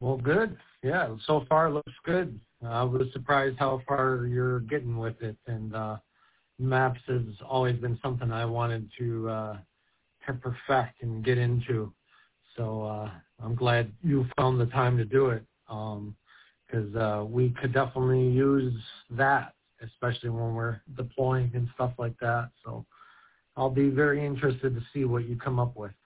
Well, good. Yeah, so far looks good. I was surprised how far you're getting with it, and maps has always been something I wanted to perfect and get into. So I'm glad you found the time to do it, because we could definitely use that, especially when we're deploying and stuff like that. So I'll be very interested to see what you come up with.